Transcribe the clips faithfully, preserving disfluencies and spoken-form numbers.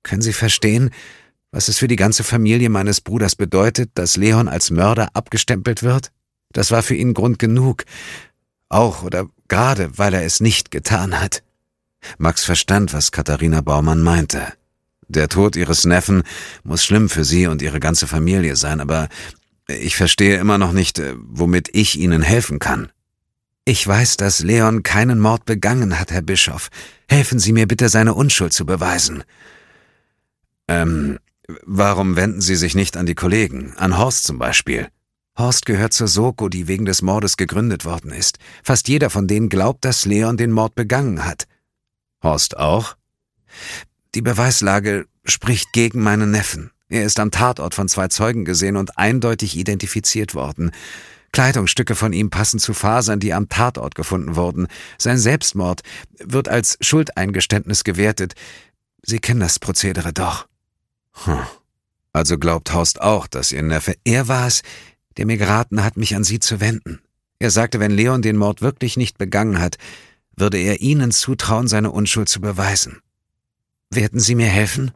Können Sie verstehen, was es für die ganze Familie meines Bruders bedeutet, dass Leon als Mörder abgestempelt wird? Das war für ihn Grund genug, auch oder gerade, weil er es nicht getan hat. Max verstand, was Katharina Baumann meinte. Der Tod ihres Neffen muss schlimm für sie und ihre ganze Familie sein, aber ich verstehe immer noch nicht, womit ich Ihnen helfen kann. Ich weiß, dass Leon keinen Mord begangen hat, Herr Bischof. Helfen Sie mir bitte, seine Unschuld zu beweisen. Ähm, warum wenden Sie sich nicht an die Kollegen, an Horst zum Beispiel? Horst gehört zur Soko, die wegen des Mordes gegründet worden ist. Fast jeder von denen glaubt, dass Leon den Mord begangen hat. Horst auch? Die Beweislage spricht gegen meinen Neffen. Er ist am Tatort von zwei Zeugen gesehen und eindeutig identifiziert worden. Kleidungsstücke von ihm passen zu Fasern, die am Tatort gefunden wurden. Sein Selbstmord wird als Schuldeingeständnis gewertet. Sie kennen das Prozedere doch. Hm. Also glaubt Horst auch, dass Ihr Neffe er war es, der mir geraten hat, mich an Sie zu wenden. Er sagte, wenn Leon den Mord wirklich nicht begangen hat, würde er Ihnen zutrauen, seine Unschuld zu beweisen. Werden Sie mir helfen?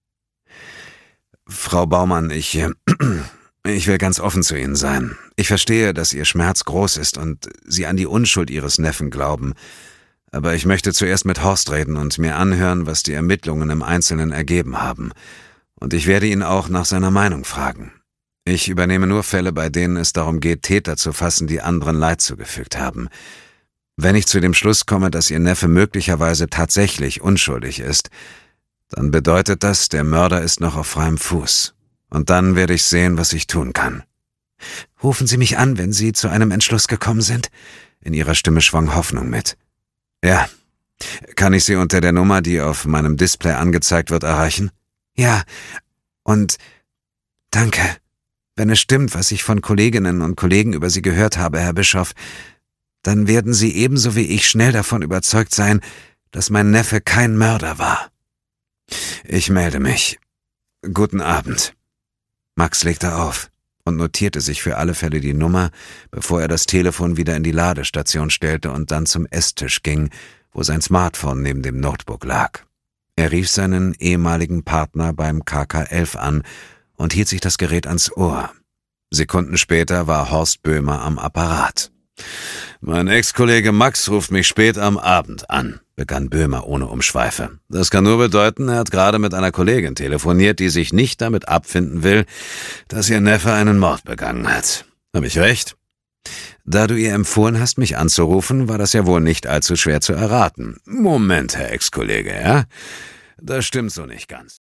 Frau Baumann, ich, äh, ich will ganz offen zu Ihnen sein. Ich verstehe, dass Ihr Schmerz groß ist und Sie an die Unschuld Ihres Neffen glauben. Aber ich möchte zuerst mit Horst reden und mir anhören, was die Ermittlungen im Einzelnen ergeben haben. Und ich werde ihn auch nach seiner Meinung fragen. Ich übernehme nur Fälle, bei denen es darum geht, Täter zu fassen, die anderen Leid zugefügt haben. Wenn ich zu dem Schluss komme, dass Ihr Neffe möglicherweise tatsächlich unschuldig ist, dann bedeutet das, der Mörder ist noch auf freiem Fuß. Und dann werde ich sehen, was ich tun kann. Rufen Sie mich an, wenn Sie zu einem Entschluss gekommen sind? In Ihrer Stimme schwang Hoffnung mit. Ja. Kann ich Sie unter der Nummer, die auf meinem Display angezeigt wird, erreichen? Ja. Und danke. Wenn es stimmt, was ich von Kolleginnen und Kollegen über Sie gehört habe, Herr Bischof, dann werden Sie ebenso wie ich schnell davon überzeugt sein, dass mein Neffe kein Mörder war. Ich melde mich. Guten Abend. Max legte auf und notierte sich für alle Fälle die Nummer, bevor er das Telefon wieder in die Ladestation stellte und dann zum Esstisch ging, wo sein Smartphone neben dem Notebook lag. Er rief seinen ehemaligen Partner beim K K elf an und hielt sich das Gerät ans Ohr. Sekunden später war Horst Böhmer am Apparat. »Mein Ex-Kollege Max ruft mich spät am Abend an«, begann Böhmer ohne Umschweife. »Das kann nur bedeuten, er hat gerade mit einer Kollegin telefoniert, die sich nicht damit abfinden will, dass ihr Neffe einen Mord begangen hat. Habe ich recht?« »Da du ihr empfohlen hast, mich anzurufen, war das ja wohl nicht allzu schwer zu erraten.« »Moment, Herr Ex-Kollege, ja? Das stimmt so nicht ganz.«